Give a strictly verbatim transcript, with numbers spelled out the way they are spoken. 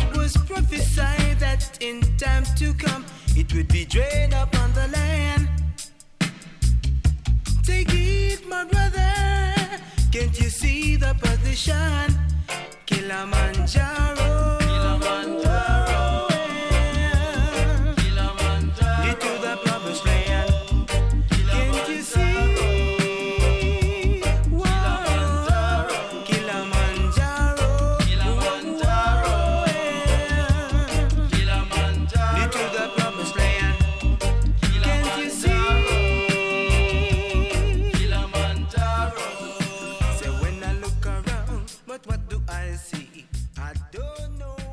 It was prophesied that in time to come it would be drained upon the land. Take it, my brother. Can't you see the position? Kilimanjaro, Kilimanjaro, yeah. Kilimanjaro, into the promised land. Can't you see? Whoa. Kilimanjaro, Kilimanjaro, yeah. Kilimanjaro, into the promised land. Can't you see? But what do I see? I don't know.